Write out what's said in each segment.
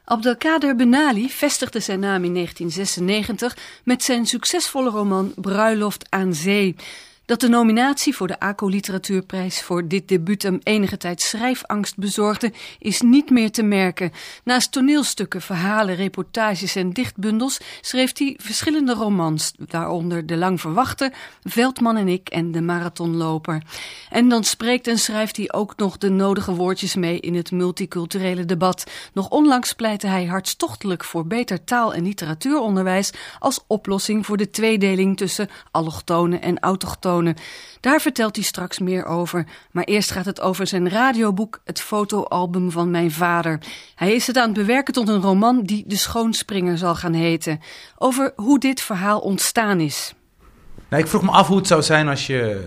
Abdelkader Benali vestigde zijn naam in 1996 met zijn succesvolle roman Bruiloft aan Zee. Dat de nominatie voor de ACO Literatuurprijs voor dit debuut hem enige tijd schrijfangst bezorgde, is niet meer te merken. Naast toneelstukken, verhalen, reportages en dichtbundels schreef hij verschillende romans, waaronder De Lang Verwachte, Veldman en ik en De Marathonloper. En dan spreekt en schrijft hij ook nog de nodige woordjes mee in het multiculturele debat. Nog onlangs pleitte hij hartstochtelijk voor beter taal- en literatuuronderwijs als oplossing voor de tweedeling tussen allochtonen en autochtonen. Daar vertelt hij straks meer over. Maar eerst gaat het over zijn radioboek Het fotoalbum van mijn vader. Hij is het aan het bewerken tot een roman die De Schoonspringer zal gaan heten. Over hoe dit verhaal ontstaan is. Nou, ik vroeg me af hoe het zou zijn als je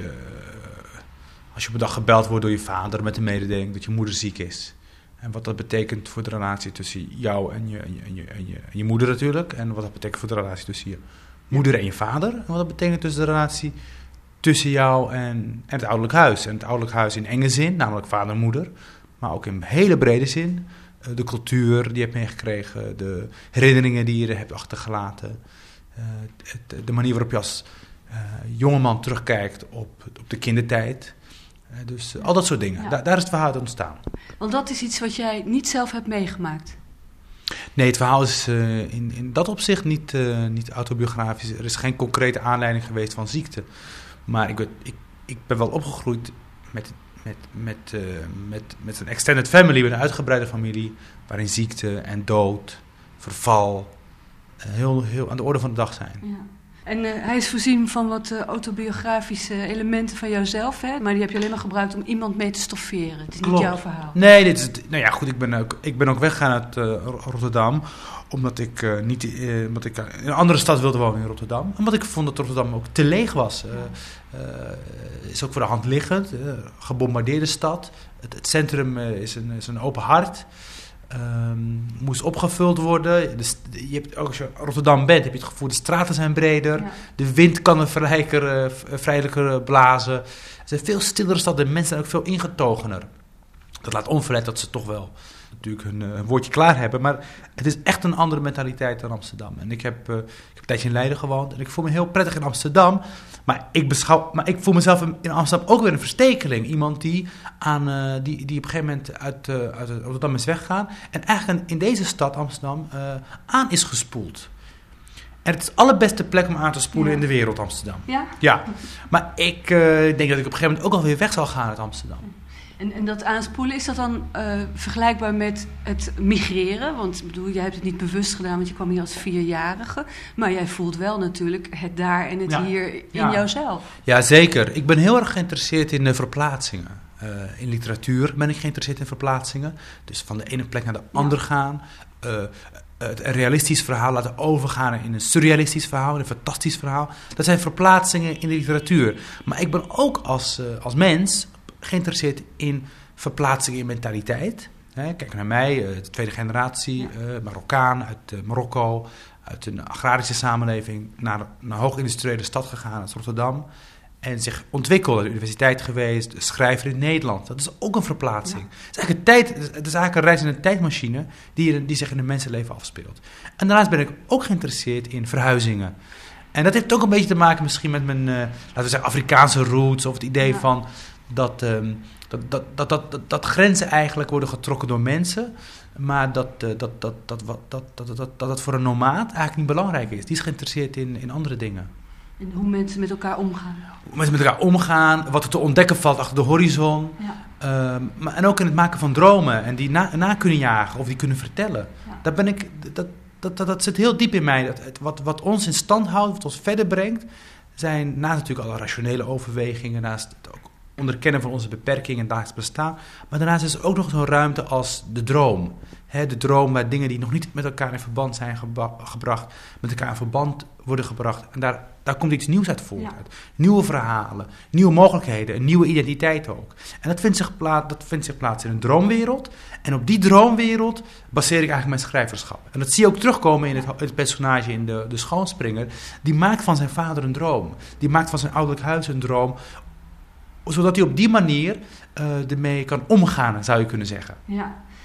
op een dag gebeld wordt door je vader met de mededeling dat je moeder ziek is. En wat dat betekent voor de relatie tussen jou en je moeder natuurlijk. En wat dat betekent voor de relatie tussen je moeder en je vader. En wat dat betekent tussen de relatie tussen jou en het ouderlijk huis. En het ouderlijk huis in enge zin, namelijk vader en moeder. Maar ook in hele brede zin. De cultuur die je hebt meegekregen. De herinneringen die je er hebt achtergelaten. De manier waarop je als jongeman terugkijkt op de kindertijd. Dus al dat soort dingen. Ja. Daar is het verhaal uit ontstaan. Want dat is iets wat jij niet zelf hebt meegemaakt. Nee, het verhaal is in dat opzicht niet autobiografisch. Er is geen concrete aanleiding geweest van ziekte. Maar ik ben wel opgegroeid met een extended family, met een uitgebreide familie, waarin ziekte en dood, verval heel aan de orde van de dag zijn. Ja. En hij is voorzien van wat autobiografische elementen van jouzelf, hè? Maar die heb je alleen maar gebruikt om iemand mee te stofferen. Het is niet jouw verhaal. Nee, ik ben ook weggegaan uit Rotterdam, omdat ik in een andere stad wilde wonen in Rotterdam. Omdat ik vond dat Rotterdam ook te leeg was. Is ook voor de hand liggend. Gebombardeerde stad. Het centrum is een open hart. Moest opgevuld worden. Je hebt, ook als je Rotterdam bent, heb je het gevoel de straten zijn breder. Ja. De wind kan er vrijelijker blazen. Het is een veel stillere stad. De mensen zijn ook veel ingetogener. Dat laat onverlet dat ze toch wel natuurlijk hun woordje klaar hebben. Maar het is echt een andere mentaliteit dan Amsterdam. En ik heb een tijdje in Leiden gewoond. En ik voel me heel prettig in Amsterdam. Maar ik voel mezelf in Amsterdam ook weer een verstekeling. Iemand die op een gegeven moment uit Rotterdam is weggegaan. En eigenlijk in deze stad, Amsterdam, aan is gespoeld. En het is de allerbeste plek om aan te spoelen in de wereld, Amsterdam. Ja? Ja. Maar ik denk dat ik op een gegeven moment ook alweer weg zal gaan uit Amsterdam. En dat aanspoelen, is dat dan vergelijkbaar met het migreren? Want ik bedoel, jij hebt het niet bewust gedaan, want je kwam hier als 4-jarige. Maar jij voelt wel natuurlijk het daar en het hier in jouzelf. Ja, zeker. Ik ben heel erg geïnteresseerd in verplaatsingen. In literatuur ben ik geïnteresseerd in verplaatsingen. Dus van de ene plek naar de andere gaan. Het realistisch verhaal laten overgaan in een surrealistisch verhaal, een fantastisch verhaal. Dat zijn verplaatsingen in de literatuur. Maar ik ben ook als mens geïnteresseerd in verplaatsingen in mentaliteit. Kijk naar mij, de tweede generatie, Marokkaan uit Marokko, uit een agrarische samenleving naar een hoogindustriële stad gegaan, als Rotterdam. En zich ontwikkelde, de universiteit geweest, schrijver in Nederland. Dat is ook een verplaatsing. Ja. Het is eigenlijk een reis in een tijdmachine die zich in een mensenleven afspeelt. En daarnaast ben ik ook geïnteresseerd in verhuizingen. En dat heeft ook een beetje te maken misschien met mijn, laten we zeggen, Afrikaanse roots, of het idee van dat grenzen eigenlijk worden getrokken door mensen, maar dat het voor een nomaad eigenlijk niet belangrijk is. Die is geïnteresseerd in andere dingen. En hoe mensen met elkaar omgaan. Hoe mensen met elkaar omgaan, wat er te ontdekken valt achter de horizon. Ja. En ook in het maken van dromen en die na kunnen jagen of die kunnen vertellen. Ja. Daar ben ik, dat zit heel diep in mij. Wat ons in stand houdt, wat ons verder brengt, zijn naast natuurlijk alle rationele overwegingen, naast het ook onderkennen van onze beperkingen en dagelijks bestaan. Maar daarnaast is er ook nog zo'n ruimte als de droom. De droom waar dingen die nog niet met elkaar in verband zijn gebracht, met elkaar in verband worden gebracht. En daar komt iets nieuws uit voort. Ja. Nieuwe verhalen, nieuwe mogelijkheden, een nieuwe identiteit ook. En dat vindt zich plaats in een droomwereld. En op die droomwereld baseer ik eigenlijk mijn schrijverschap. En dat zie je ook terugkomen in het personage in de Schoonspringer. Die maakt van zijn vader een droom. Die maakt van zijn ouderlijk huis een droom, zodat hij op die manier ermee kan omgaan, zou je kunnen zeggen. Ja.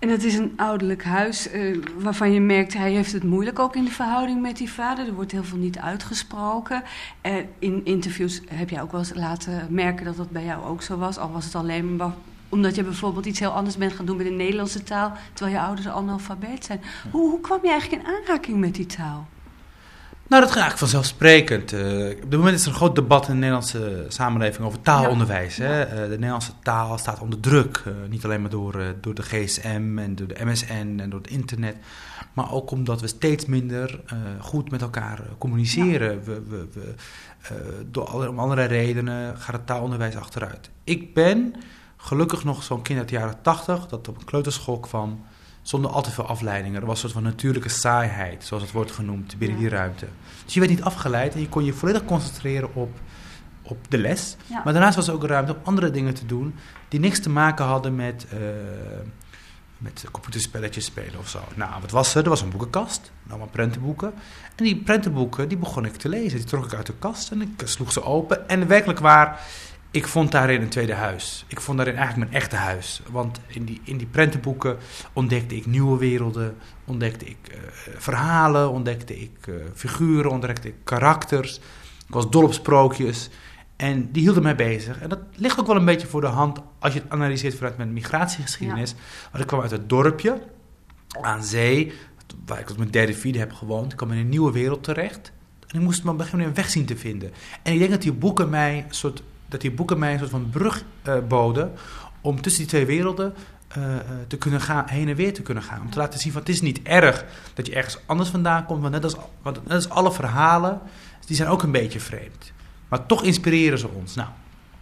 En het is een ouderlijk huis waarvan je merkt, hij heeft het moeilijk ook in de verhouding met die vader. Er wordt heel veel niet uitgesproken. In interviews heb jij ook wel eens laten merken dat dat bij jou ook zo was. Al was het alleen maar omdat je bijvoorbeeld iets heel anders bent gaan doen met de Nederlandse taal, terwijl je ouders analfabeet zijn. Hoe kwam je eigenlijk in aanraking met die taal? Nou, dat gaat eigenlijk vanzelfsprekend. Op dit moment is er een groot debat in de Nederlandse samenleving over taalonderwijs. Ja. Hè? De Nederlandse taal staat onder druk. Niet alleen maar door de GSM en door de MSN en door het internet. Maar ook omdat we steeds minder goed met elkaar communiceren. Ja. Om andere redenen gaat het taalonderwijs achteruit. Ik ben gelukkig nog zo'n kind uit de jaren 80... dat op een kleuterschool kwam zonder al te veel afleidingen. Er was een soort van natuurlijke saaiheid, zoals het wordt genoemd, binnen die ruimte. Dus je werd niet afgeleid en je kon je volledig concentreren op de les. Ja. Maar daarnaast was er ook ruimte om andere dingen te doen die niks te maken hadden met computerspelletjes spelen of zo. Nou, wat was er? Er was een boekenkast, allemaal prentenboeken. En die prentenboeken, die begon ik te lezen. Die trok ik uit de kast en ik sloeg ze open. En werkelijk waar, ik vond daarin een tweede huis. Ik vond daarin eigenlijk mijn echte huis. Want in die prentenboeken ontdekte ik nieuwe werelden, ontdekte ik verhalen, ontdekte ik figuren, ontdekte ik karakters. Ik was dol op sprookjes en die hielden mij bezig. En dat ligt ook wel een beetje voor de hand als je het analyseert vanuit mijn migratiegeschiedenis. Ja. Want ik kwam uit het dorpje aan zee, waar ik tot mijn derde, vierde heb gewoond. Ik kwam in een nieuwe wereld terecht en ik moest me op een gegeven moment een weg zien te vinden. En ik denk dat die boeken mij een soort van brug boden om tussen die twee werelden te kunnen gaan, heen en weer te kunnen gaan. Om te laten zien van het is niet erg dat je ergens anders vandaan komt, want net als alle verhalen, die zijn ook een beetje vreemd. Maar toch inspireren ze ons. Nou,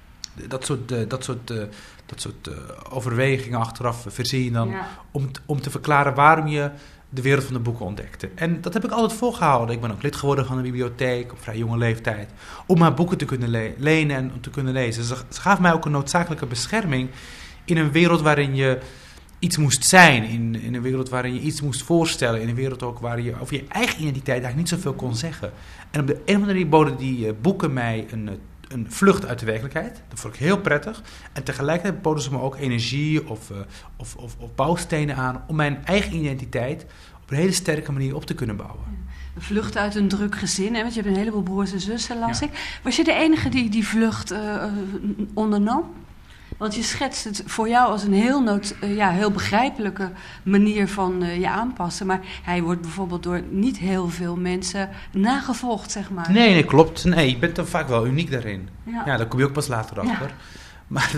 dat soort overwegingen achteraf verzin je dan om te verklaren waarom je de wereld van de boeken ontdekte. En dat heb ik altijd volgehouden. Ik ben ook lid geworden van de bibliotheek op vrij jonge leeftijd. Om maar boeken te kunnen lenen en om te kunnen lezen. Ze gaf mij ook een noodzakelijke bescherming in een wereld waarin je iets moest zijn. In een wereld waarin je iets moest voorstellen. In een wereld ook waar je over je eigen identiteit eigenlijk niet zoveel kon zeggen. En op de een of andere manier boden die boeken mij een vlucht uit de werkelijkheid. Dat vond ik heel prettig. En tegelijkertijd boden ze me ook energie of bouwstenen aan om mijn eigen identiteit op een hele sterke manier op te kunnen bouwen. Een vlucht uit een druk gezin, hè? Want je hebt een heleboel broers en zussen, las ik. Was je de enige die vlucht ondernam? Want je schetst het voor jou als een heel begrijpelijke manier van je aanpassen. Maar hij wordt bijvoorbeeld door niet heel veel mensen nagevolgd, zeg maar. Nee, klopt. Nee, je bent dan vaak wel uniek daarin. Ja, daar kom je ook pas later achter. Ja. Maar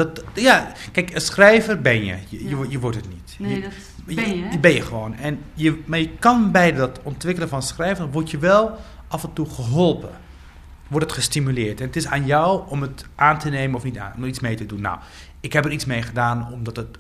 kijk, een schrijver ben je. Je wordt het niet. Nee, dat ben je, hè? Ben je gewoon. Maar je kan bij dat ontwikkelen van schrijven, word je wel af en toe geholpen. Wordt het gestimuleerd. En het is aan jou om het aan te nemen of niet om er iets mee te doen. Nou, ik heb er iets mee gedaan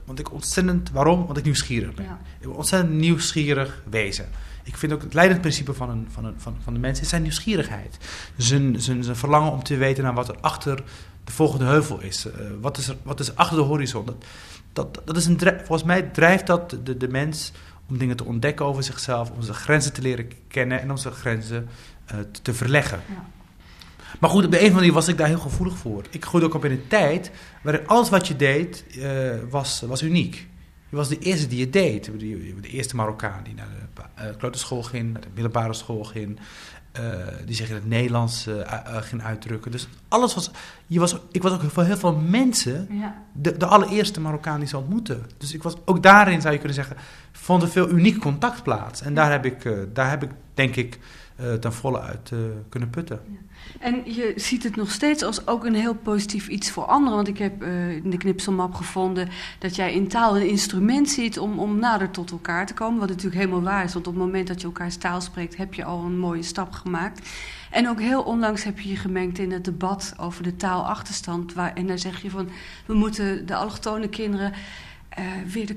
waarom? Want ik nieuwsgierig ben. Ja. Ik ben ontzettend nieuwsgierig wezen. Ik vind ook het leidend principe van de mensen is zijn nieuwsgierigheid. Zijn verlangen om te weten naar wat er achter de volgende heuvel is. Wat is achter de horizon? Dat is volgens mij drijft dat de mens om dingen te ontdekken over zichzelf, om zijn grenzen te leren kennen en om zijn grenzen te verleggen. Ja. Maar goed, op de een of andere manier was ik daar heel gevoelig voor. Ik groeide ook op in een tijd waarin alles wat je deed was uniek. Je was de eerste die het deed. De eerste Marokkaan die naar de kleuterschool ging, naar de middelbare school ging, die zich in het Nederlands ging uitdrukken. Dus alles was... Ik was ook voor heel veel mensen de allereerste Marokkaan die ze ontmoetten. Dus ik was ook daarin, zou je kunnen zeggen, vond er veel uniek contact plaats. En daar heb ik denk ik ten volle uit kunnen putten. Ja. En je ziet het nog steeds als ook een heel positief iets voor anderen. Want ik heb in de knipselmap gevonden dat jij in taal een instrument ziet om nader tot elkaar te komen. Wat natuurlijk helemaal waar is. Want op het moment dat je elkaars taal spreekt, heb je al een mooie stap gemaakt. En ook heel onlangs heb je je gemengd in het debat over de taalachterstand. En daar zeg je van, we moeten de allochtone kinderen weer de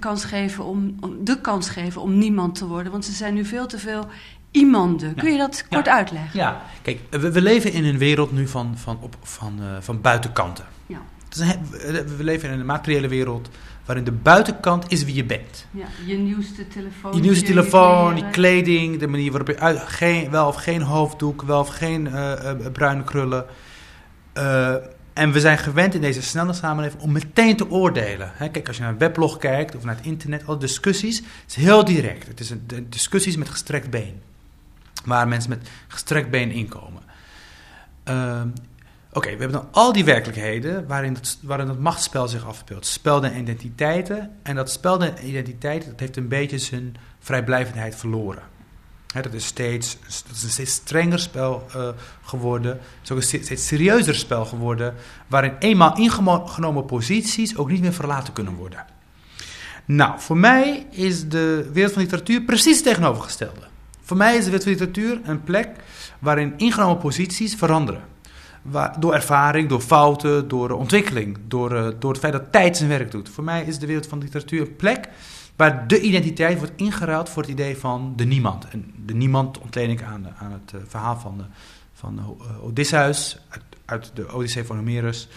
kans geven om niemand te worden. Want ze zijn nu veel te veel iemanden. Kun je dat kort uitleggen? Ja, kijk, we leven in een wereld nu van buitenkanten. Ja. We leven in een materiële wereld waarin de buitenkant is wie je bent. Ja, je nieuwste telefoon, je kleding, de manier waarop je wel of geen hoofddoek, wel of geen bruine krullen. En we zijn gewend in deze snelle samenleving om meteen te oordelen. Kijk, als je naar een weblog kijkt of naar het internet, alle discussies, het is heel direct. Het is discussies met gestrekt been. Waar mensen met gestrekt been inkomen. Oké, we hebben dan al die werkelijkheden waarin dat machtsspel zich afspeelt. Spel der identiteiten. En dat spel der identiteiten, dat heeft een beetje zijn vrijblijvendheid verloren. Dat is een steeds strenger spel geworden. Het is ook een steeds serieuzer spel geworden. Waarin eenmaal ingenomen posities ook niet meer verlaten kunnen worden. Nou, voor mij is de wereld van literatuur precies het tegenovergestelde. Voor mij is de wereld van literatuur een plek waarin ingenomen posities veranderen. Door ervaring, door fouten, door ontwikkeling. Door het feit dat tijd zijn werk doet. Voor mij is de wereld van literatuur een plek waar de identiteit wordt ingeruild voor het idee van de niemand. En de niemand ontleen ik aan het verhaal van Odysseus, uit de Odyssee van Homerus.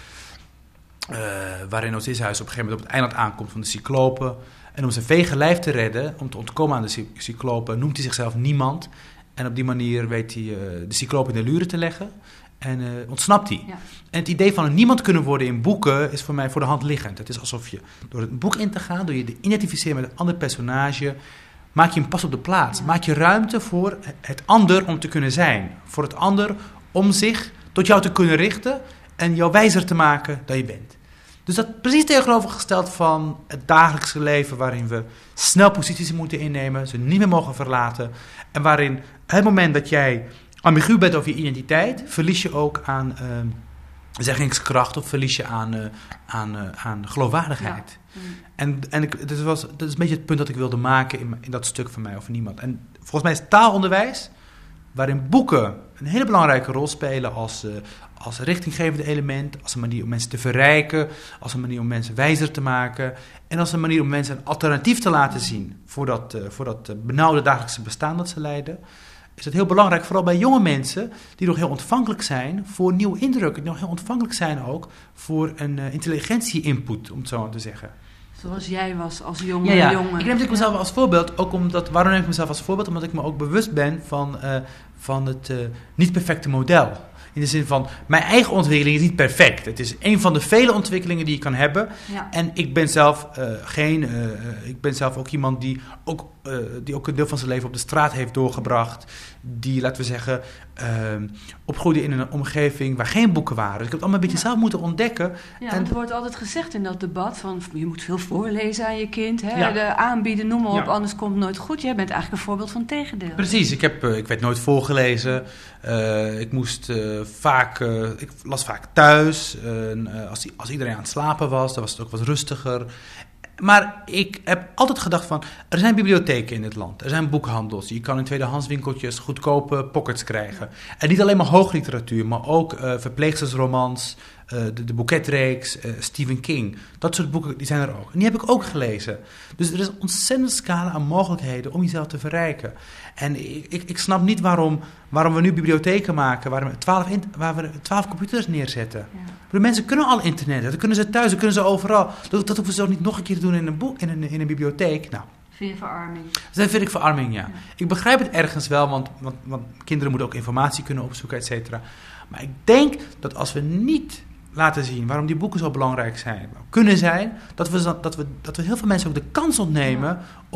Waarin Odysseus op een gegeven moment op het eiland aankomt van de Cyclopen. En om zijn vege lijf te redden, om te ontkomen aan de Cyclopen, noemt hij zichzelf niemand. En op die manier weet hij de Cyclopen in de luren te leggen. En ontsnapt hij. Ja. En het idee van een niemand kunnen worden in boeken is voor mij voor de hand liggend. Het is alsof je door het boek in te gaan, door je te identificeren met een ander personage, maak je hem pas op de plaats. Ja. Maak je ruimte voor het ander om te kunnen zijn. Voor het ander om zich tot jou te kunnen richten en jou wijzer te maken dan je bent. Dus dat precies tegenovergesteld van het dagelijkse leven waarin we snel posities moeten innemen, ze niet meer mogen verlaten. En waarin het moment dat jij ambigu bent over je identiteit, verlies je ook aan zeggingskracht of verlies je aan geloofwaardigheid. Ja. En dat is een beetje het punt dat ik wilde maken in dat stuk van mij over niemand. En volgens mij is taalonderwijs, waarin boeken een hele belangrijke rol spelen als richtinggevende element, als een manier om mensen te verrijken, als een manier om mensen wijzer te maken en als een manier om mensen een alternatief te laten zien voor dat benauwde dagelijkse bestaan dat ze leiden. Is het heel belangrijk, vooral bij jonge mensen die nog heel ontvankelijk zijn voor nieuwe indrukken, die nog heel ontvankelijk zijn ook voor een intelligentie-input, om het zo maar te zeggen. Zoals jij was als jonge jongen. Ik neem mezelf als voorbeeld, ook waarom neem ik mezelf als voorbeeld? Omdat ik me ook bewust ben van het niet perfecte model. In de zin van, mijn eigen ontwikkeling is niet perfect. Het is een van de vele ontwikkelingen die je kan hebben. Ja. En ik ben zelf ook iemand die ook een deel van zijn leven op de straat heeft doorgebracht. Die, laten we zeggen, opgroeide in een omgeving waar geen boeken waren. Dus ik heb het allemaal een beetje zelf moeten ontdekken. Ja, en er wordt altijd gezegd in dat debat van, je moet veel voorlezen aan je kind. Hè? De aanbieden, noem maar op, anders komt het nooit goed. Jij bent eigenlijk een voorbeeld van het tegendeel. Precies, ik werd nooit voorgelezen. Ik las vaak thuis. Als iedereen aan het slapen was, dan was het ook wat rustiger. Maar ik heb altijd gedacht van, er zijn bibliotheken in dit land. Er zijn boekhandels. Je kan in tweedehandswinkeltjes goedkope pockets krijgen. En niet alleen maar hoogliteratuur, maar ook verpleegstersromans, de boeketreeks, Stephen King. Dat soort boeken, die zijn er ook. En die heb ik ook gelezen. Dus er is een ontzettende scala aan mogelijkheden om jezelf te verrijken. En ik snap niet waarom we nu bibliotheken maken waar we 12 computers neerzetten. Ja. De mensen kunnen al internet, dat kunnen ze thuis, dat kunnen ze overal. Dat hoeven ze ook niet nog een keer te doen in een boek, in een bibliotheek. Nou, vind je verarming? Dat vind ik verarming, ja. Ik begrijp het ergens wel, want kinderen moeten ook informatie kunnen opzoeken, et cetera. Maar ik denk dat als we niet laten zien waarom die boeken zo belangrijk kunnen zijn, dat we heel veel mensen ook de kans ontnemen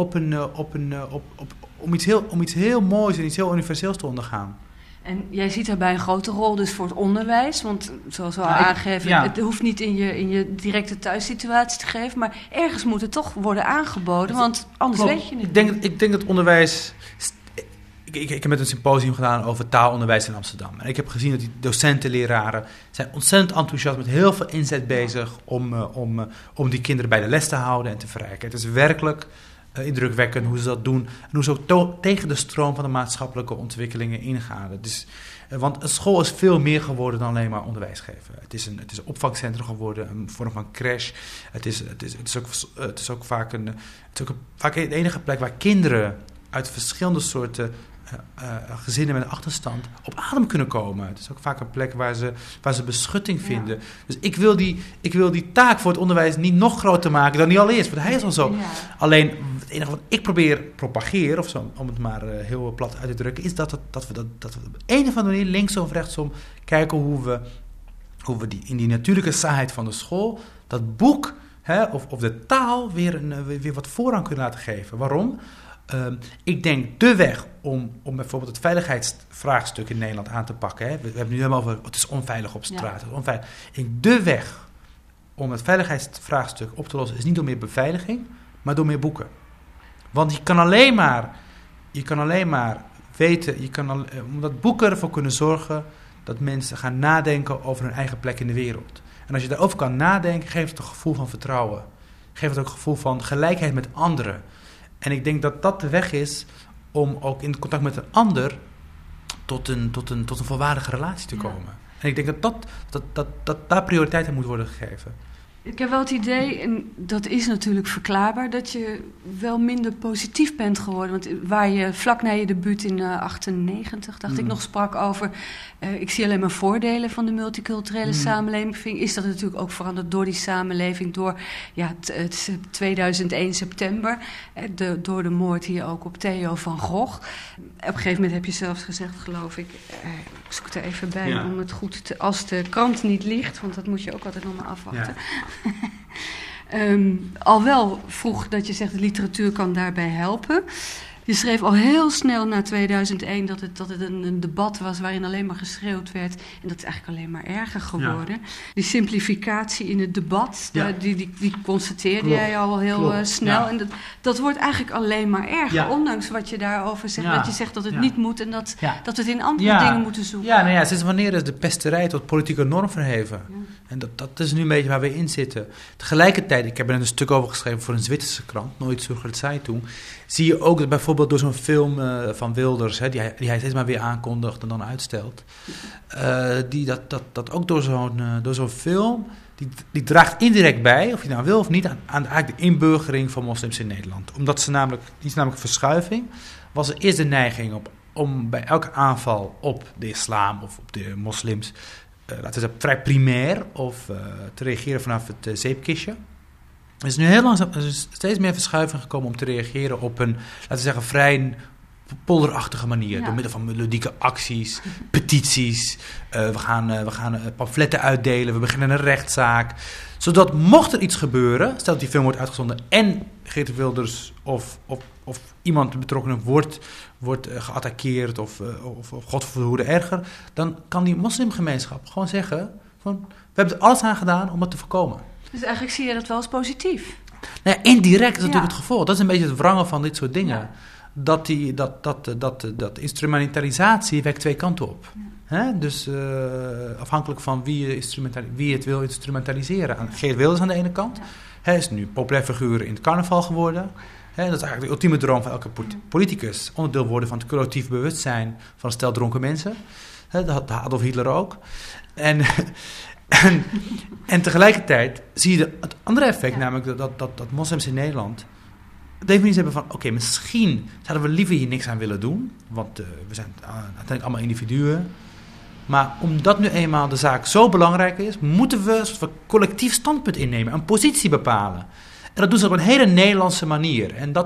om iets heel moois en iets heel universeels te ondergaan. En jij ziet daarbij een grote rol dus voor het onderwijs. Want zoals we al aangeven, het hoeft niet in je directe thuissituatie te geven. Maar ergens moet het toch worden aangeboden, want anders weet je het niet. Ik denk dat onderwijs. Ik heb met een symposium gedaan over taalonderwijs in Amsterdam. En ik heb gezien dat die docenten, leraren zijn ontzettend enthousiast met heel veel inzet bezig om die kinderen bij de les te houden en te verrijken. Het is werkelijk indrukwekkend hoe ze dat doen en hoe ze ook tegen de stroom van de maatschappelijke ontwikkelingen ingaan. Want een school is veel meer geworden dan alleen maar onderwijs geven. Het is een opvangcentrum geworden, een vorm van crash. Het is ook vaak de enige plek waar kinderen uit verschillende soorten gezinnen met een achterstand op adem kunnen komen. Het is ook vaak een plek waar ze beschutting vinden. Ja. Dus ik wil die taak voor het onderwijs niet nog groter maken dan die al is. Want hij is al zo. Ja. Alleen het enige wat ik propageer, of zo, om het maar heel plat uit te drukken, is dat we op een of andere manier linksom of rechtsom kijken hoe hoe we in die natuurlijke saaiheid van de school, dat boek of de taal weer wat voorrang kunnen laten geven. Waarom? Ik denk de weg om bijvoorbeeld het veiligheidsvraagstuk in Nederland aan te pakken. Hè. We hebben nu helemaal over, het is onveilig op straat. Ja. Onveilig. De weg om het veiligheidsvraagstuk op te lossen is niet door meer beveiliging, maar door meer boeken. Want je kan alleen maar weten, omdat boeken ervoor kunnen zorgen dat mensen gaan nadenken over hun eigen plek in de wereld. En als je daarover kan nadenken, geeft het een gevoel van vertrouwen. Geeft het ook een gevoel van gelijkheid met anderen. En ik denk dat dat de weg is om ook in contact met een ander tot een volwaardige relatie te komen. En ik denk dat daar prioriteit aan moet worden gegeven. Ik heb wel het idee, en dat is natuurlijk verklaarbaar, dat je wel minder positief bent geworden. Want waar je vlak na je debuut in 1998, dacht ik nog, sprak over... ik zie alleen maar voordelen van de multiculturele samenleving. Is dat natuurlijk ook veranderd door die samenleving, door het 2001 september. Door de moord hier ook op Theo van Gogh. Op een gegeven moment heb je zelfs gezegd, geloof ik... ik zoek er even bij om het goed te... Als de krant niet liegt, want dat moet je ook altijd nog maar afwachten... Ja. Al wel vroeg dat je zegt, de literatuur kan daarbij helpen. Je schreef al heel snel na 2001 dat het een debat was waarin alleen maar geschreeuwd werd. En dat is eigenlijk alleen maar erger geworden. Ja. Die simplificatie in het debat, die constateerde jij al heel snel. Ja. En dat wordt eigenlijk alleen maar erger, ondanks wat je daarover zegt. Ja. Dat je zegt dat het niet moet en dat we het in andere dingen moeten zoeken. Ja, sinds wanneer is de pesterij tot politieke norm verheven? Ja. En dat is nu een beetje waar we in zitten. Tegelijkertijd, ik heb er een stuk over geschreven voor een Zwitserse krant, Nooit Zurgert Zeitung, zie je ook dat bijvoorbeeld door zo'n film van Wilders, die hij steeds maar weer aankondigt en dan uitstelt, dat ook door zo'n film, die draagt indirect bij, of je nou wil of niet, aan eigenlijk de inburgering van moslims in Nederland. Omdat ze namelijk verschuiving, was er eerst de neiging om bij elke aanval op de islam of op de moslims, laten we zeggen, vrij primair of te reageren vanaf het zeepkistje. Er is nu heel langzaam steeds meer verschuiving gekomen om te reageren op een, laten we zeggen, vrij polderachtige manier. Door middel van melodieke acties, petities. We gaan pamfletten uitdelen. We beginnen een rechtszaak. Zodat mocht er iets gebeuren, stel dat die film wordt uitgezonden en Geert Wilders of iemand de betrokkenen wordt geattaqueerd of God verhoede erger, dan kan die moslimgemeenschap gewoon zeggen van, we hebben er alles aan gedaan om het te voorkomen. Dus eigenlijk zie je dat wel als positief? Nou ja, indirect is natuurlijk het gevolg. Dat is een beetje het wrangen van dit soort dingen. Ja. Dat instrumentalisatie werkt twee kanten op. Ja. Hè? Dus afhankelijk van wie het wil instrumentaliseren. Geert Wilders aan de ene kant. Hij is nu populair figuur in het carnaval geworden. Dat is eigenlijk de ultieme droom van elke politicus. Onderdeel worden van het collectief bewustzijn van een stel dronken mensen. Dat had Adolf Hitler ook. En tegelijkertijd zie je het andere effect, namelijk dat moslims in Nederland de definitie hebben van, oké, misschien zouden we liever hier niks aan willen doen, want we zijn uiteindelijk allemaal individuen. Maar omdat nu eenmaal de zaak zo belangrijk is, moeten we een soort collectief standpunt innemen, een positie bepalen. En dat doen ze op een hele Nederlandse manier. En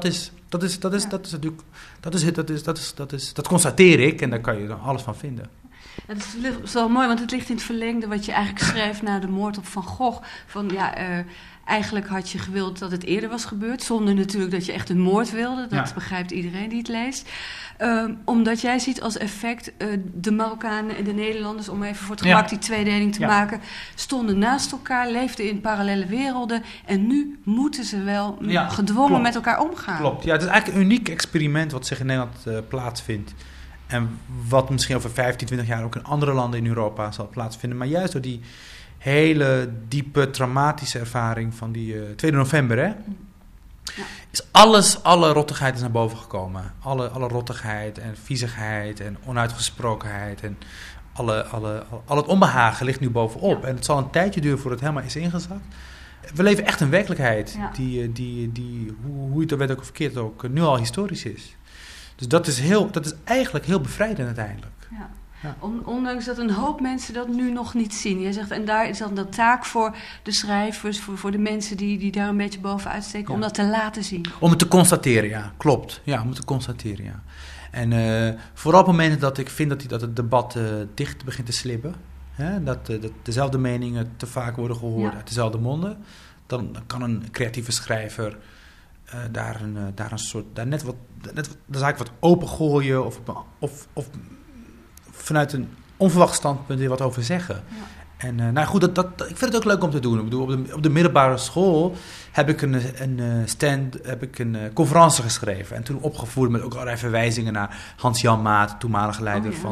dat constateer ik en daar kan je dan alles van vinden. Het is wel mooi, want het ligt in het verlengde wat je eigenlijk schreef na de moord op Van Gogh. Van eigenlijk had je gewild dat het eerder was gebeurd, zonder natuurlijk dat je echt een moord wilde. Dat begrijpt iedereen die het leest. Omdat jij ziet als effect de Marokkanen en de Nederlanders, om even voor het gemak die tweedeling te maken, stonden naast elkaar, leefden in parallele werelden en nu moeten ze wel gedwongen met elkaar omgaan. Klopt, ja, het is eigenlijk een uniek experiment wat zich in Nederland plaatsvindt. En wat misschien over 15, 20 jaar ook in andere landen in Europa zal plaatsvinden. Maar juist door die hele diepe, traumatische ervaring van die 2 november, hè, is alle rottigheid is naar boven gekomen. Alle rottigheid en viezigheid en onuitgesprokenheid en al het onbehagen ligt nu bovenop. En het zal een tijdje duren voordat het helemaal is ingezakt. We leven echt een werkelijkheid die hoe je het weet ook verkeerd ook nu al historisch is. Dus dat is eigenlijk heel bevrijdend uiteindelijk. Ja. Ja. Ondanks dat een hoop mensen dat nu nog niet zien. Jij zegt, en daar is dan de taak voor de schrijvers, voor de mensen die daar een beetje bovenuit steken, om dat te laten zien. Om het te constateren, ja. Klopt. Ja, om het te constateren, ja. En vooral op momenten dat ik vind dat het debat dicht begint te slibben. dat dezelfde meningen te vaak worden gehoord uit dezelfde monden, dan kan een creatieve schrijver daar net de zaak wat opengooien of vanuit een onverwacht standpunt weer wat over zeggen. Ja. En ik vind het ook leuk om te doen. Ik bedoel, op de middelbare school heb ik een conferentie geschreven. En toen opgevoerd met ook allerlei verwijzingen naar Hans-Jan Maat, toenmalige leider van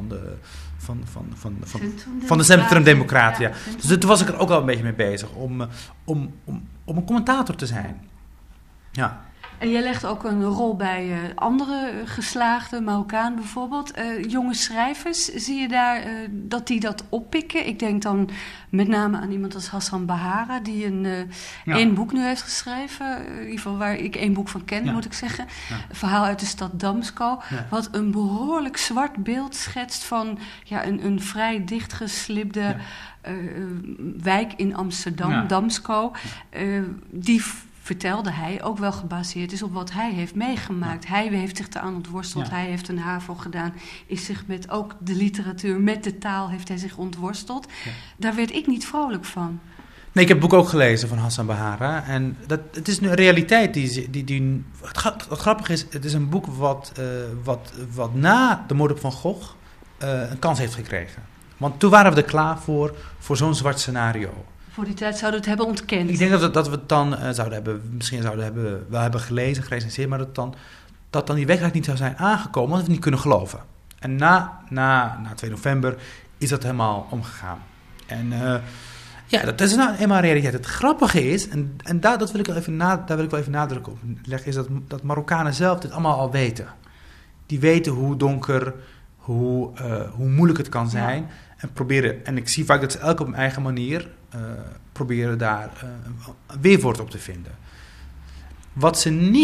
de Centrum Democratia. Ja. Dus toen was ik er ook al een beetje mee bezig om een commentator te zijn. Ja. En jij legt ook een rol bij andere geslaagde Marokkaan bijvoorbeeld. Jonge schrijvers, zie je daar dat die dat oppikken? Ik denk dan met name aan iemand als Hassan Bahara, die één boek nu heeft geschreven. In ieder geval waar ik 1 boek van ken, moet ik zeggen. Ja. Een verhaal uit de stad Damsko. Ja. Wat een behoorlijk zwart beeld schetst van een vrij dichtgeslibde wijk in Amsterdam, Damsko. Die vertelde hij, ook wel gebaseerd is op wat hij heeft meegemaakt. Ja. Hij heeft zich eraan ontworsteld, hij heeft een HAVO gedaan, is zich met ook de literatuur, met de taal heeft hij zich ontworsteld. Ja. Daar werd ik niet vrolijk van. Nee, ik heb het boek ook gelezen van Hassan Bahara. En het is een realiteit wat grappig is, het is een boek wat na de moord op Van Gogh een kans heeft gekregen. Want toen waren we er klaar voor zo'n zwart scenario. Voor die tijd zouden we het hebben ontkend. Ik denk dat we het dan wel hebben gelezen, gerecenseerd, maar dat dan die werkelijkheid niet zou zijn aangekomen, want we het niet kunnen geloven. En na 2 november is dat helemaal omgegaan. En dat is nou eenmaal realiteit. Het grappige is, en daar wil ik wel even nadruk op leggen, is dat Marokkanen zelf dit allemaal al weten. Die weten hoe donker, hoe moeilijk het kan zijn. Ja. En ik zie vaak dat ze elk op hun eigen manier proberen daar een weerwoord op te vinden. Wat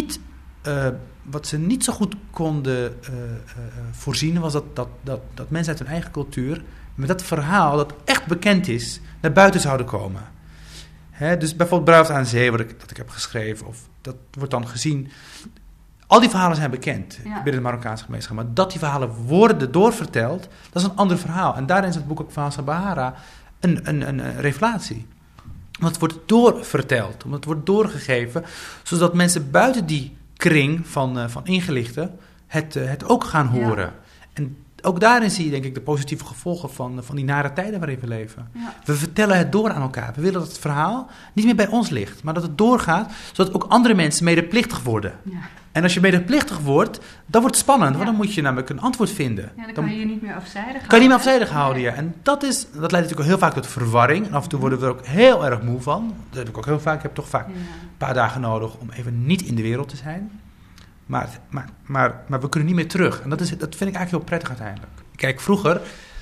ze niet zo goed konden voorzien, was dat mensen uit hun eigen cultuur met dat verhaal dat echt bekend is, naar buiten zouden komen. Dus bijvoorbeeld Bruiloft aan Zee, dat ik heb geschreven, of dat wordt dan gezien. Al die verhalen zijn bekend binnen de Marokkaanse gemeenschap. Maar dat die verhalen worden doorverteld, dat is een ander verhaal. En daarin is het boek ook van Hassan Bahara een revelatie. Want het wordt doorverteld, want het wordt doorgegeven, zodat mensen buiten die kring van ingelichten het ook gaan horen. Ja. En ook daarin zie je denk ik de positieve gevolgen van die nare tijden waarin we leven. Ja. We vertellen het door aan elkaar. We willen dat het verhaal niet meer bij ons ligt, maar dat het doorgaat, zodat ook andere mensen medeplichtig worden. Ja. En als je medeplichtig wordt, dan wordt het spannend, want dan moet je namelijk een antwoord vinden. Ja, dan kan je je niet meer afzijdig houden. Kan je niet meer afzijdig houden, ja. En dat leidt natuurlijk ook heel vaak tot verwarring. En af en toe worden we er ook heel erg moe van. Dat heb ik ook heel vaak. Ik heb toch vaak een paar dagen nodig om even niet in de wereld te zijn. Maar we kunnen niet meer terug. En dat vind ik eigenlijk heel prettig uiteindelijk. Kijk, vroeger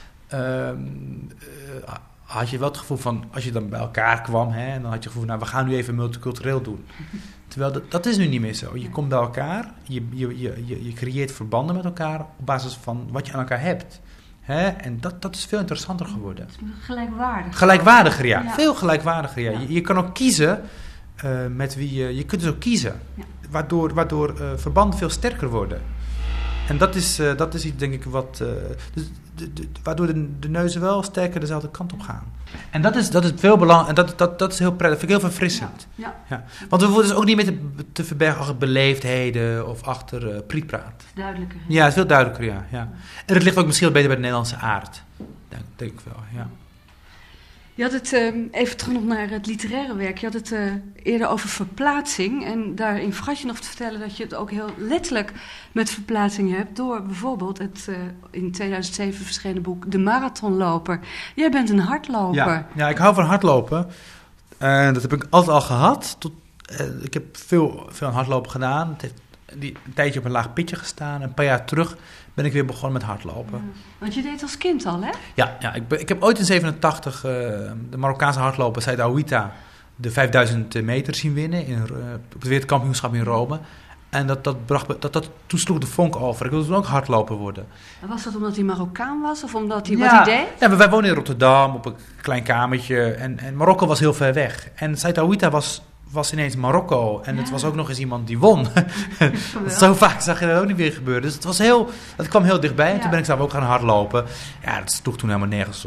had je wel het gevoel van, als je dan bij elkaar kwam, dan had je het gevoel van, we gaan nu even multicultureel doen. Terwijl dat is nu niet meer zo. Je komt bij elkaar, je creëert verbanden met elkaar op basis van wat je aan elkaar hebt. En dat is veel interessanter geworden. Gelijkwaardig. Gelijkwaardiger, ja. Veel gelijkwaardiger, ja. Je kan ook kiezen met wie je kunt dus ook kiezen. Ja. Waardoor verbanden veel sterker worden. En dat is iets, denk ik, waardoor de neuzen wel sterker dezelfde kant op gaan. En dat is veel belangrijk. En dat is heel prettig. Dat vind ik heel verfrissend. Ja. Want we worden dus ook niet meer te verbergen achter beleefdheden of achter prietpraat. Duidelijker. Ja, het is veel duidelijker, ja. En het ligt ook misschien wel beter bij de Nederlandse aard. Denk ik wel, ja. Je had het, even terug nog naar het literaire werk, je had het eerder over verplaatsing. En daarin vergat je nog te vertellen dat je het ook heel letterlijk met verplaatsing hebt. Door bijvoorbeeld het in 2007 verschenen boek De Marathonloper. Jij bent een hardloper. Ja, ik hou van hardlopen. Dat heb ik altijd al gehad. Ik heb veel aan hardlopen gedaan. Het heeft een tijdje op een laag pitje gestaan. Een paar jaar terug ben ik weer begonnen met hardlopen. Ja, want je deed als kind al, hè? Ja, ik heb ooit in 87 de Marokkaanse hardloper Said Aouita de 5000 meter zien winnen op het wereldkampioenschap in Rome. En toen sloeg de vonk over. Ik wilde toen ook hardloper worden. En was dat omdat hij Marokkaan was of omdat hij wat hij deed? Ja, wij woonden in Rotterdam op een klein kamertje en Marokko was heel ver weg. En Said Aouita was ineens Marokko. En het was ook nog eens iemand die won. Zo vaak zag je dat ook niet weer gebeuren. Dus het kwam heel dichtbij. En toen ben ik zelf ook gaan hardlopen. Ja, dat sloeg toen helemaal nergens op.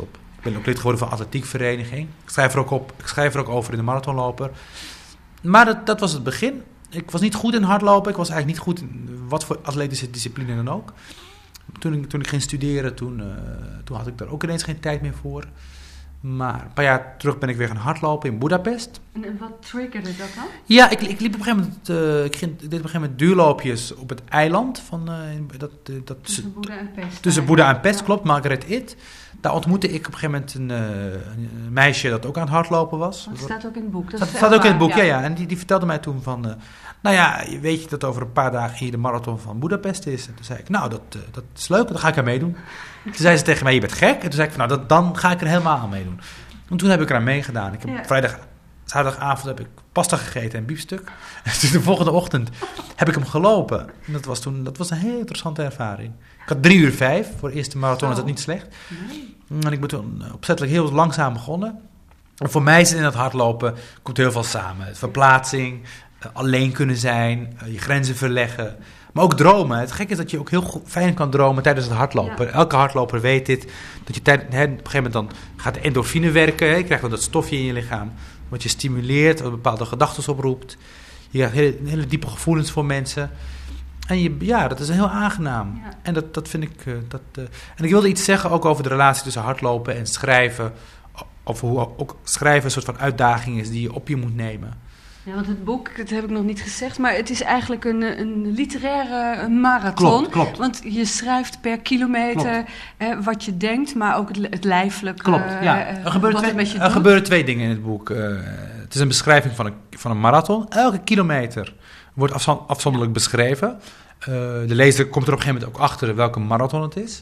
ben ook lid geworden van de atletiekvereniging. Ik schrijf er ook over in de marathonloper. Maar dat was het begin. Ik was niet goed in hardlopen. Ik was eigenlijk niet goed in wat voor atletische discipline dan ook. Toen ik ging studeren, toen had ik daar ook ineens geen tijd meer voor. Maar een paar jaar terug ben ik weer gaan hardlopen in Budapest. En wat triggerde dat dan? Ja, ik liep op een gegeven moment, ik deed op een gegeven moment duurloopjes op het eiland. Tussen Boeddha en Pest. Tussen Boeddha en Pest, klopt, Margaret It. Daar ontmoette ik op een gegeven moment een meisje dat ook aan het hardlopen was. Dat staat ook in het boek. Dat staat ook in het boek, ja. En die vertelde mij toen van... weet je dat over een paar dagen hier de marathon van Budapest is? En toen zei ik, dat is leuk, dan ga ik er meedoen. Toen zei ze tegen mij, je bent gek. En toen zei ik, dan ga ik er helemaal aan meedoen. En toen heb ik eraan meegedaan. Ik heb zaterdagavond heb ik pasta gegeten en biefstuk. En toen de volgende ochtend heb ik hem gelopen. En dat was een heel interessante ervaring. Ik had 3:05. Voor de eerste marathon is dat niet slecht. Nee. En ik ben toen opzettelijk heel langzaam begonnen. En voor mij is in het hardlopen komt heel veel samen. Verplaatsing, alleen kunnen zijn, je grenzen verleggen. Maar ook dromen. Het gekke is dat je ook heel fijn kan dromen tijdens het hardlopen. Ja. Elke hardloper weet dit. Dat je op een gegeven moment dan gaat de endorfine werken. Je krijgt dan dat stofje in je lichaam. Wat je stimuleert, wat bepaalde gedachten oproept. Je krijgt hele diepe gevoelens voor mensen. En dat is heel aangenaam. Ja. En dat vind ik... En ik wilde iets zeggen ook over de relatie tussen hardlopen en schrijven. Over hoe ook schrijven een soort van uitdaging is die je op je moet nemen. Ja, want het boek, dat heb ik nog niet gezegd, maar het is eigenlijk een literaire marathon. Klopt. Want je schrijft per kilometer wat je denkt, maar ook het lijfelijk. Klopt, ja. Er gebeuren twee dingen in het boek. Het is een beschrijving van een marathon. Elke kilometer wordt afzonderlijk beschreven. De lezer komt er op een gegeven moment ook achter welke marathon het is.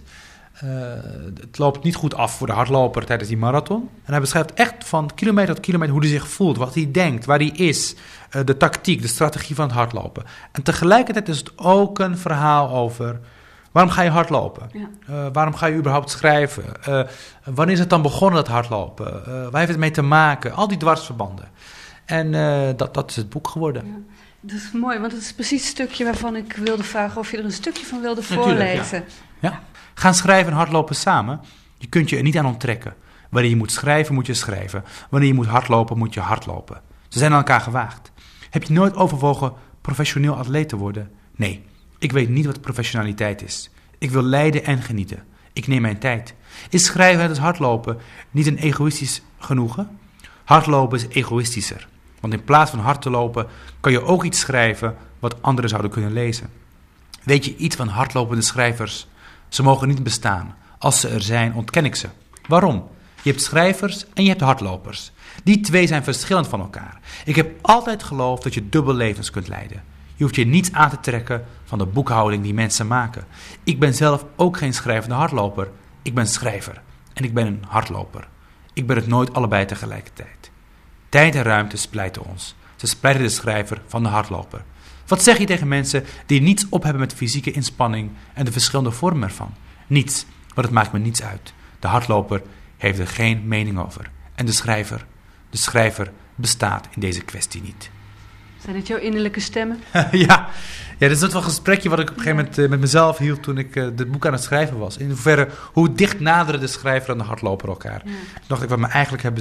Het loopt niet goed af voor de hardloper tijdens die marathon. En hij beschrijft echt van kilometer tot kilometer hoe hij zich voelt, wat hij denkt, waar hij is, de tactiek, de strategie van het hardlopen. En tegelijkertijd is het ook een verhaal over waarom ga je hardlopen? Ja. Waarom ga je überhaupt schrijven? Wanneer is het dan begonnen, dat hardlopen? Waar heeft het mee te maken? Al die dwarsverbanden. En dat is het boek geworden. Ja. Dat is mooi, want het is precies het stukje waarvan ik wilde vragen of je er een stukje van wilde voorlezen. Ja. Gaan schrijven en hardlopen samen. Je kunt je er niet aan onttrekken. Wanneer je moet schrijven, moet je schrijven. Wanneer je moet hardlopen, moet je hardlopen. Ze zijn aan elkaar gewaagd. Heb je nooit overwogen professioneel atleet te worden? Nee, ik weet niet wat professionaliteit is. Ik wil lijden en genieten. Ik neem mijn tijd. Is schrijven en het hardlopen niet een egoïstisch genoegen? Hardlopen is egoïstischer. Want in plaats van hard te lopen, kan je ook iets schrijven wat anderen zouden kunnen lezen. Weet je iets van hardlopende schrijvers? Ze mogen niet bestaan. Als ze er zijn, ontken ik ze. Waarom? Je hebt schrijvers en je hebt hardlopers. Die twee zijn verschillend van elkaar. Ik heb altijd geloofd dat je dubbel levens kunt leiden. Je hoeft je niets aan te trekken van de boekhouding die mensen maken. Ik ben zelf ook geen schrijvende hardloper. Ik ben schrijver en ik ben een hardloper. Ik ben het nooit allebei tegelijkertijd. Tijd en ruimte splijten ons. Ze splijten de schrijver van de hardloper. Wat zeg je tegen mensen die niets op hebben met fysieke inspanning en de verschillende vormen ervan? Niets, want het maakt me niets uit. De hardloper heeft er geen mening over. En de schrijver bestaat in deze kwestie niet. Zijn dit jouw innerlijke stemmen? Ja, dit is wel een gesprekje wat ik op een gegeven moment met mezelf hield toen ik dit boek aan het schrijven was. In hoeverre, hoe dicht naderen de schrijver en de hardloper elkaar. Ja. Toen dacht ik, maar eigenlijk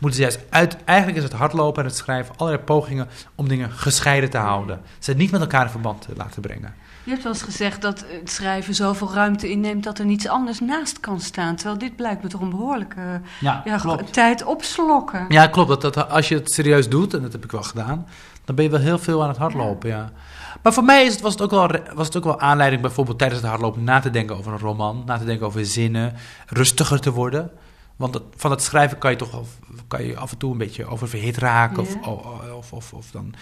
eigenlijk is het hardlopen en het schrijven allerlei pogingen om dingen gescheiden te houden. Ze niet met elkaar in verband te laten brengen. Je hebt wel eens gezegd dat het schrijven zoveel ruimte inneemt dat er niets anders naast kan staan. Terwijl dit blijkt me toch een behoorlijke tijd opslokken. Ja, klopt. Dat als je het serieus doet, en dat heb ik wel gedaan, dan ben je wel heel veel aan het hardlopen, ja. Maar voor mij was het ook wel aanleiding bijvoorbeeld tijdens het hardlopen na te denken over een roman, na te denken over zinnen, rustiger te worden. Want van het schrijven kan je af en toe een beetje oververhit raken. Ja. Of dan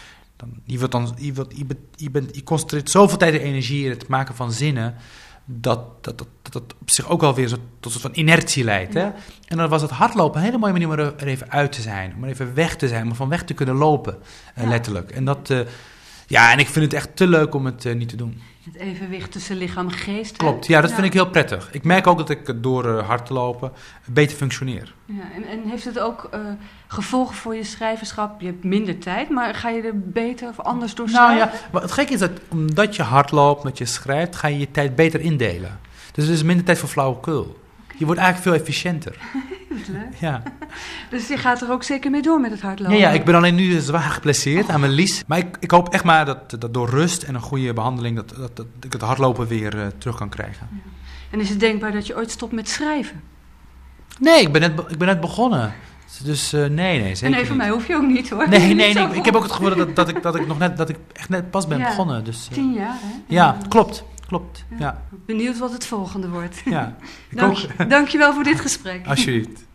je concentreert zoveel tijd en energie in het maken van zinnen dat op zich ook wel weer tot een soort van inertie leidt. Hè? Ja. En dan was het hardlopen een hele mooie manier om er even uit te zijn. Om er even weg te zijn, om van weg te kunnen lopen, letterlijk. En en ik vind het echt te leuk om het niet te doen. Het evenwicht tussen lichaam en geest. Klopt, ja, dat vind ik heel prettig. Ik merk ook dat ik door hard te lopen beter functioneer. Ja, en heeft het ook gevolgen voor je schrijverschap? Je hebt minder tijd, maar ga je er beter of anders door schrijven? Nou ja, maar het gekke is dat omdat je hard loopt, met je schrijft, ga je je tijd beter indelen. Dus er is minder tijd voor flauwekul. Okay. Je wordt eigenlijk veel efficiënter. Wat leuk. Ja. Dus je gaat er ook zeker mee door met het hardlopen? Ja, ik ben alleen nu zwaar geblesseerd aan mijn lies. Maar ik hoop echt maar dat door rust en een goede behandeling... dat ik het hardlopen weer terug kan krijgen. Ja. En is het denkbaar dat je ooit stopt met schrijven? Nee, ik ben net begonnen. Dus nee, zeker En van mij hoef je ook niet, hoor. Nee. Ik heb ook het gevoel dat ik echt net pas ben begonnen. Dus, 10 jaar, hè? Ja, klopt. Ja. Benieuwd wat het volgende wordt. Ja, Dank je wel voor dit gesprek. Alsjeblieft.